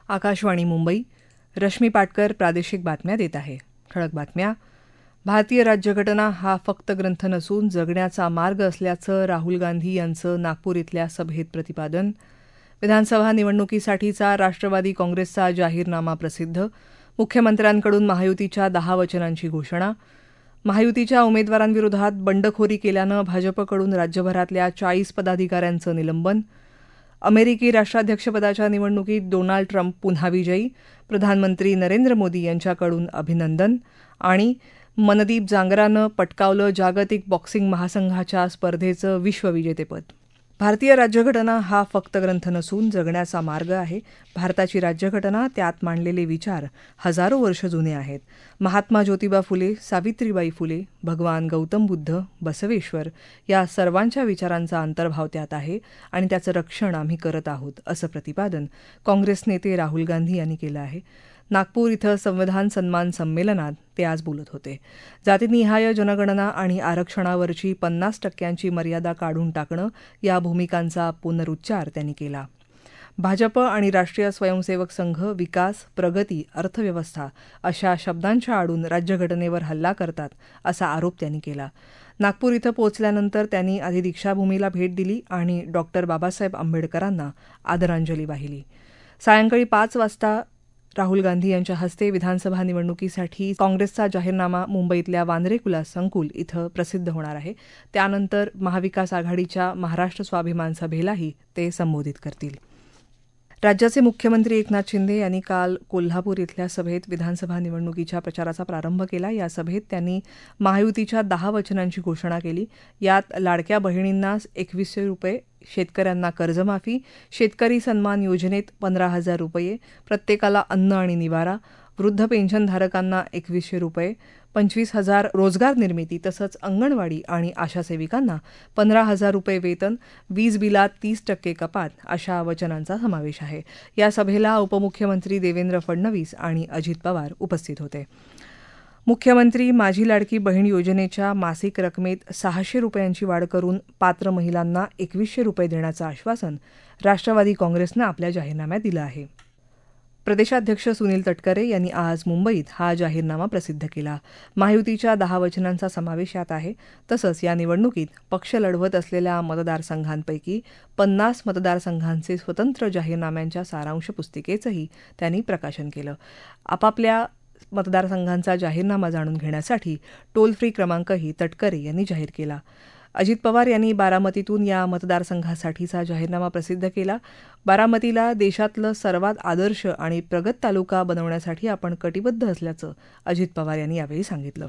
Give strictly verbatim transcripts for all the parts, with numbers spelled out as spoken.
आकाशवाणी मुंबई. रश्मी पाटकर प्रादेशिक बातम्या देत आहे. ठळक बातम्या. भारतीय राज्यघटना हा फक्त ग्रंथ नसून जगण्याचा मार्ग असल्याचं राहुल गांधी यांचं नागपूर इथल्या सभेत प्रतिपादन. विधानसभा निवडणुकीसाठीचा राष्ट्रवादी काँग्रेसचा जाहीरनामा प्रसिद्ध. मुख्यमंत्र्यांकडून महायुतीच्या दहा वचनांची घोषणा. महायुतीच्या उमेदवारांविरोधात बंडखोरी केल्यानं भाजपकडून राज्यभरातल्या चाळीस पदाधिकाऱ्यांचं निलंबन. अमेरिकी राष्ट्राध्यक्षपदाच्या निवडणुकीत डोनाल्ड ट्रम्प पुन्हा विजयी. प्रधानमंत्री नरेंद्र मोदी यांच्याकडून अभिनंदन. आणि मनदीप जांगरानं पटकावलं जागतिक बॉक्सिंग महासंघाच्या स्पर्धेचं विश्वविजेतेपद. भारतीय राज्यघटना हा फक्त ग्रंथ नसून जगण्याचा मार्ग आहे. भारताची राज्यघटना, त्यात मांडलेले विचार हजारो वर्ष जुने आहेत. महात्मा ज्योतिबा फुले, सावित्रीबाई फुले, भगवान गौतम बुद्ध, बसवेश्वर या सर्वांच्या विचारांचा अंतर्भाव त्यात आहे आणि त्याचं रक्षण आम्ही करत आहोत, असं प्रतिपादन काँग्रेस नेते राहुल गांधी यांनी केलं आहे. नागपूर इथं संविधान सन्मान संमेलनात ते आज बोलत होते. जातीनिहाय जनगणना आणि आरक्षणावरची पन्नास टक्क्यांची मर्यादा काढून टाकणं या भूमिकांचा पुनरुच्चार त्यांनी केला. भाजप आणि राष्ट्रीय स्वयंसेवक संघ विकास, प्रगती, अर्थव्यवस्था अशा शब्दांच्या आडून राज्यघटनेवर हल्ला करतात, असा आरोप त्यांनी केला. नागपूर इथं पोहोचल्यानंतर त्यांनी आधी दीक्षाभूमीला भेट दिली आणि डॉक्टर बाबासाहेब आंबेडकरांना आदरांजली वाहिली. सायंकाळी पाच वाजता राहुल गांधी यांच्या हस्ते विधानसभा निवडणुकीसाठी काँग्रेसचा जाहीरनामा मुंबईतल्या वांद्रे संकुल इथं प्रसिद्ध होणार आहे. त्यानंतर महाविकास आघाडीच्या महाराष्ट्र स्वाभिमान सभेलाही ते संबोधित करतील. राज्याचे मुख्यमंत्री एकनाथ शिंदे यांनी काल कोल्हापूर इथल्या सभेत विधानसभा निवडणुकीच्या प्रचाराचा प्रारंभ केला. या सभेत त्यांनी महायुतीच्या दहा वचनांची घोषणा केली. यात लाडक्या बहिणींना एकवीसशे रुपये, शेतकऱ्यांना कर्जमाफी, शेतकरी सन्मान योजनेत पंधरा हजार रुपये, प्रत्येकाला अन्न आणि निवारा, वृद्ध पेन्शनधारकांना एकवीसशे रुपये, पंचवीस हजार रोजगार निर्मिती तसंच अंगणवाडी आणि आशा सेविकांना पंधरा हजार रुपये वेतन, वीज बिलात तीस टक्के कपात अशा वचनांचा समावेश आहे. या सभेला उपमुख्यमंत्री देवेंद्र फडणवीस आणि अजित पवार उपस्थित होते. मुख्यमंत्री माझी लाडकी बहीण योजनेच्या मासिक रकमेत सहाशे रुपयांची वाढ करून पात्र महिलांना एकवीसशे रुपये देण्याचं आश्वासन राष्ट्रवादी काँग्रेसनं आपल्या जाहीरनाम्यात दिलं आहे. प्रदेशाध्यक्ष सुनील तटकरे यांनी आज मुंबईत हा जाहीरनामा प्रसिद्ध केला. महायुतीच्या दहा वचनांचा समावेश यात आहे. तसंच या निवडणुकीत पक्ष लढवत असलेल्या मतदारसंघांपैकी पन्नास मतदारसंघांचे स्वतंत्र जाहीरनाम्यांच्या सारांश पुस्तिकेचंही त्यांनी प्रकाशन केलं. आपापल्या मतदारसंघांचा जाहीरनामा जाणून घेण्यासाठी टोल फ्री क्रमांकही तटकरे यांनी जाहीर केला. अजित पवार यांनी बारामतीतून या मतदारसंघासाठीचा जाहीरनामा प्रसिद्ध केला. बारामतीला देशातलं सर्वात आदर्श आणि प्रगत तालुका बनवण्यासाठी आपण कटिबद्ध असल्याचं अजित पवार यांनी यावेळी सांगितलं.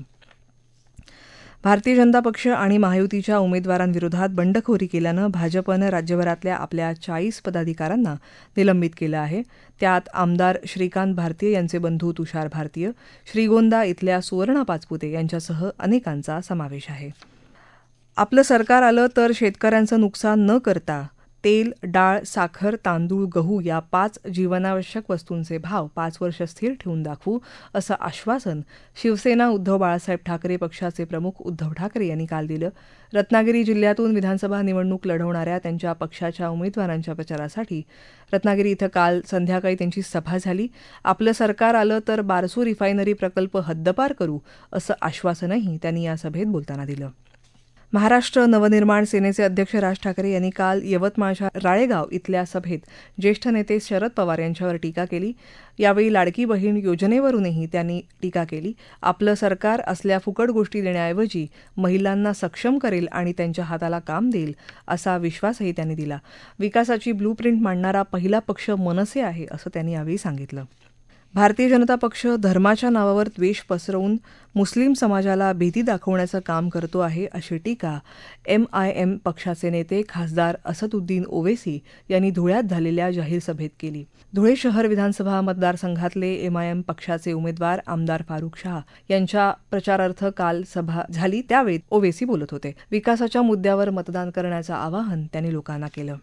भारतीय जनता पक्ष आणि महायुतीच्या उमेदवारांविरोधात बंडखोरी केल्यानं भाजपनं राज्यभरातल्या आपल्या चाळीस पदाधिकाऱ्यांना निलंबित केलं आहे. त्यात आमदार श्रीकांत भारतीय यांचे बंधू तुषार भारतीय, श्रीगोंदा इथल्या सुवर्णा पाचपुते यांच्यासह अनेकांचा समावेश आहे. आपलं सरकार आलं तर शेतकऱ्यांचं नुकसान न करता तेल, डाळ, साखर, तांदूळ, गहू या पाच जीवनावश्यक वस्तूंचे भाव पाच वर्ष स्थिर ठेवून दाखवू, असं आश्वासन शिवसेना उद्धव बाळासाहेब ठाकरे पक्षाचे प्रमुख उद्धव ठाकरे यांनी काल दिलं. रत्नागिरी जिल्ह्यातून विधानसभा निवडणूक लढवणाऱ्या त्यांच्या पक्षाच्या उमेदवारांच्या प्रचारासाठी रत्नागिरी इथं काल संध्याकाळी त्यांची सभा झाली. आपलं सरकार आलं तर बारसू रिफायनरी प्रकल्प हद्दपार करू, असं आश्वासनही त्यांनी या सभेत बोलताना दिलं. महाराष्ट्र नवनिर्माण सेनेचे अध्यक्ष राज ठाकरे यांनी काल यवतमाळच्या राळेगाव इथल्या सभेत ज्येष्ठ नेते शरद पवार यांच्यावर टीका केली. यावेळी लाडकी बहीण योजनेवरूनही त्यांनी टीका केली. आपलं सरकार असल्या फुकट गोष्टी देण्याऐवजी महिलांना सक्षम करेल आणि त्यांच्या हाताला काम देईल, असा विश्वासही त्यांनी दिला. विकासाची ब्लूप्रिंट मांडणारा पहिला पक्ष मनसे आहे, असं त्यांनी यावेळी सांगितलं. भारतीय जनता पक्ष धर्माच्या नावावर द्वेष पसरवून मुस्लिम समाजाला भीती दाखवण्याचं काम करतो आहे, अशी टीका एम आय एम पक्षाचे नेते खासदार असदुद्दीन ओवेसी यांनी धुळ्यात झालेल्या जाहीर सभेत केली. धुळे शहर विधानसभा मतदारसंघातले एम आय एम पक्षाचे उमेदवार आमदार फारुख शाह यांच्या प्रचारार्थ काल सभा झाली. त्यावेळी ओवेसी बोलत होते. विकासाच्या मुद्द्यावर मतदान करण्याचं आवाहन त्यांनी लोकांना केलं.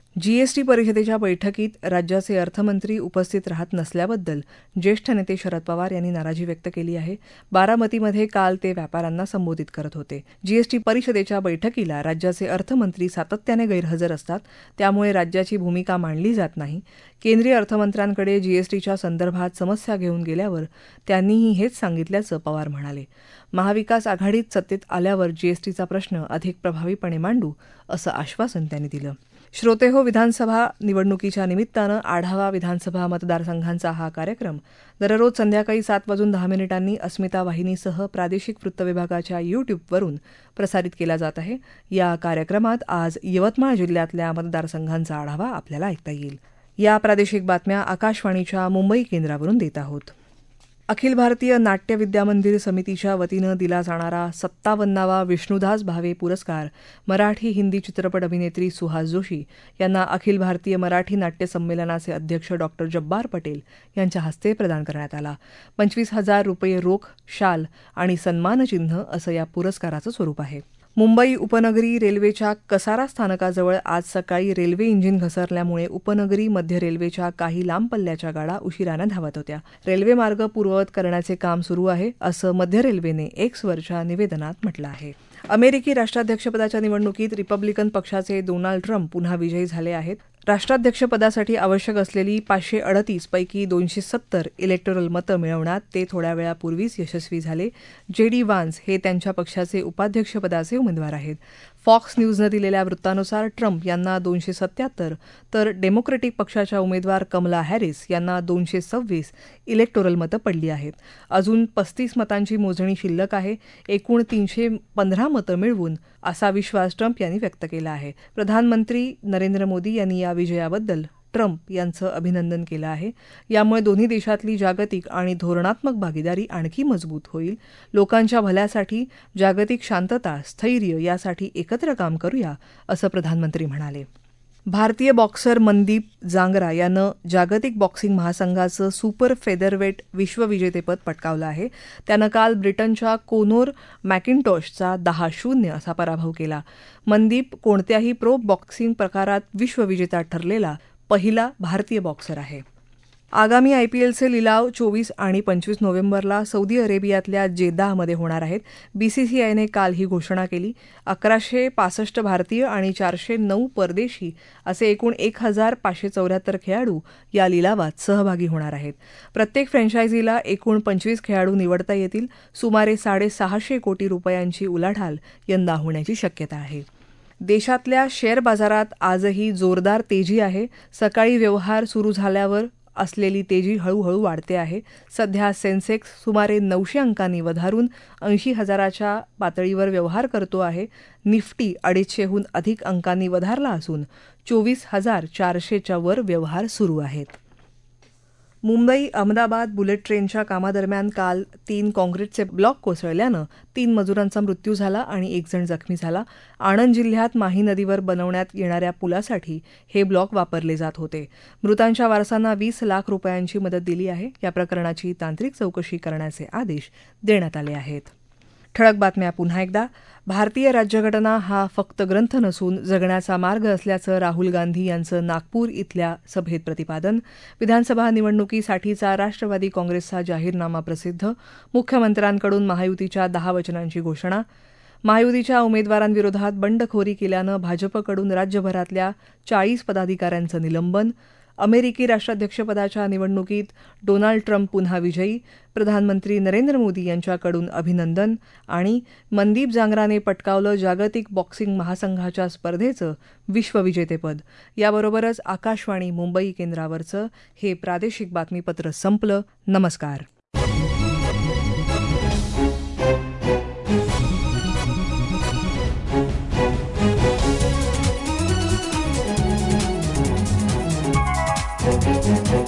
जीएसटी परिषदेच्या बैठकीत राज्याचे अर्थमंत्री उपस्थित राहत नसल्याबद्दल ज्येष्ठ नेते शरद पवार यांनी नाराजी व्यक्त केली आहे. बारामतीमध्ये काल ते व्यापाऱ्यांना संबोधित करत होते. जीएसटी परिषदेच्या बैठकीला राज्याचे अर्थमंत्री सातत्याने गैरहजर असतात, त्यामुळे राज्याची भूमिका मांडली जात नाही. केंद्रीय अर्थमंत्र्यांकडे जीएसटीच्या संदर्भात समस्या घेऊन गेल्यावर त्यांनीही हेच सांगितल्याचं पवार म्हणाले. महाविकास आघाडीत सत्तेत आल्यावर जीएसटीचा प्रश्न अधिक प्रभावीपणे मांडू असं आश्वासन त्यांनी दिलं. श्रोतेहो, विधानसभा निवडणुकीच्या निमित्तानं आढावा विधानसभा मतदारसंघांचा हा कार्यक्रम दररोज संध्याकाळी सात वाजून दहा मिनिटांनी अस्मिता वाहिनीसह प्रादेशिक वृत्त विभागाच्या यूट्यूबवरून प्रसारित केला जात आहे. या कार्यक्रमात आज यवतमाळ जिल्ह्यातल्या मतदारसंघांचा आढावा आपल्याला ऐकता येईल. या प्रादेशिक बातम्या आकाशवाणीच्या मुंबई केंद्रावरून देत आहोत. अखिल भारतीय नाट्य विद्यामंदिर समितीच्या वतीनं दिला जाणारा सत्तावन्नावा विष्णुदास भावे पुरस्कार मराठी हिंदी चित्रपट अभिनेत्री सुहास जोशी यांना अखिल भारतीय मराठी नाट्य संमेलनाचे अध्यक्ष डॉक्टर जब्बार पटेल यांच्या हस्ते प्रदान करण्यात आला. पंचवीस हजार रुपये रोख, शाल आणि सन्मानचिन्ह असं या पुरस्काराचं स्वरूप आहे. मुंबई उपनगरी रेल्वेच्या कसारा स्थानकाजवळ आज सकाळी रेल्वे इंजिन घसरल्यामुळे उपनगरी मध्य रेल्वेच्या काही लांब पल्ल्याच्या गाड्या उशिरानं धावत होत्या. रेल्वे मार्ग पूर्ववत करण्याचे काम सुरू आहे, असं मध्य रेल्वेने एक्सवरच्या निवेदनात म्हटलं आहे. अमेरिकी राष्ट्राध्यक्षपदाच्या निवडणुकीत रिपब्लिकन पक्षाचे डोनाल्ड ट्रम्प पुन्हा विजयी झाले आहेत. राष्ट्राध्यक्षपदासाठी आवश्यक असलेली पाचशे अडतीस पैकी दोनशे सत्तर इलेक्टोरल मतं मिळवण्यात ते थोड्या वेळापूर्वीच यशस्वी झाले. जे डी वान्स हे त्यांच्या पक्षाचे उपाध्यक्षपदाचे उमेदवार आहेत. फॉक्स न्यूजनं दिलेल्या वृत्तानुसार ट्रम्प यांना दोनशे सत्याहत्तर तर डेमोक्रेटिक पक्षाच्या उमेदवार कमला हॅरिस यांना दोनशे सव्वीस इलेक्टोरल मतं पडली आहेत. अजून पस्तीस मतांची मोजणी शिल्लक आहे. एकूण तीनशे पंधरा मतं मिळवून असा विश्वास ट्रम्प यांनी व्यक्त केला आहे. प्रधानमंत्री नरेंद्र मोदी यांनी या विजयाबद्दल ट्रम्प यांचं अभिनंदन केलं आहे. यामुळे दोन्ही देशातली जागतिक आणि धोरणात्मक भागीदारी आणखी मजबूत होईल. लोकांच्या भल्यासाठी, जागतिक शांतता, स्थैर्य यासाठी एकत्र काम करूया, असं प्रधानमंत्री म्हणाले. भारतीय बॉक्सर मनदीप जांगरा यानं जागतिक बॉक्सिंग महासंघाचं सुपर फेदरवेट विश्वविजेतेपद पटकावलं आहे. त्यानं काल ब्रिटनच्या कोनोर मॅकिंटॉशचा दहा शून्य असा पराभव केला. मनदीप कोणत्याही प्रो बॉक्सिंग प्रकारात विश्वविजेता ठरलेला पहिला भारतीय बॉक्सर आहे. आगामी आयपीएलचे लिलाव चोवीस आणि पंचवीस नोव्हेंबरला सौदी अरेबियातल्या जेद्दाहमध्ये होणार आहेत. बीसीसीआयने काल ही घोषणा केली. अकराशे पासष्ट भारतीय आणि चारशे नऊ परदेशी असे एकूण एक हजार पाचशे चौऱ्याहत्तर खेळाडू या लिलावात सहभागी होणार आहेत. प्रत्येक फ्रँचायझीला एकूण पंचवीस खेळाडू निवडता येतील. सुमारे साडेसहाशे कोटी रुपयांची उलाढाल यंदा होण्याची शक्यता आहे. देशातल्या शेअर बाजारात आजही जोरदार तेजी आहे. सकाळी व्यवहार सुरू झाल्यावर असलेली तेजी हळूहळू वाढते आहे. सध्या सेन्सेक्स सुमारे नऊशे अंकांनी वधारून ऐंशी हजाराच्या पातळीवर व्यवहार करतो आहे. निफ्टी अडीचशेहून अधिक अंकांनी वधारला असून चोवीस हजार चारशेच्या वर व्यवहार सुरू आहेत. मुंबई अहमदाबाद बुलेट ट्रेनच्या कामादरम्यान काल तीन काँक्रीटचे ब्लॉक कोसळल्यानं तीन मजुरांचा मृत्यू झाला आणि एक जण जखमी झाला. आणंद जिल्ह्यात माही नदीवर बनवण्यात येणाऱ्या पुलासाठी हे ब्लॉक वापरले जात होते. मृतांच्या वारसांना वीस लाख रुपयांची मदत दिली आहे. या प्रकरणाची तांत्रिक चौकशी करण्याचे आदेश देण्यात आले आहेत. ठळक बातम्या पुन्हा एकदा. भारतीय राज्यघटना हा फक्त ग्रंथ नसून जगण्याचा मार्ग असल्याचं राहुल गांधी यांचं नागपूर इथल्या सभेत प्रतिपादन. विधानसभा निवडणुकीसाठीचा राष्ट्रवादी काँग्रेसचा जाहीरनामा प्रसिद्ध. मुख्यमंत्र्यांकडून महायुतीच्या दहा वचनांची घोषणा. महायुतीच्या उमेदवारांविरोधात बंडखोरी केल्यानं भाजपकडून राज्यभरातल्या चाळीस पदाधिकाऱ्यांचं निलंबन. अमेरिकी राष्ट्राध्यक्षपदाच्या निवडणुकीत डोनाल्ड ट्रम्प पुन्हा विजयी. प्रधानमंत्री नरेंद्र मोदी यांच्याकडून अभिनंदन. आणि मनदीप जांगराने पटकावलं जागतिक बॉक्सिंग महासंघाच्या स्पर्धेचं विश्वविजेतेपद. याबरोबरच आकाशवाणी मुंबई केंद्रावरचं हे प्रादेशिक बातमीपत्र संपलं. नमस्कार. Thank you.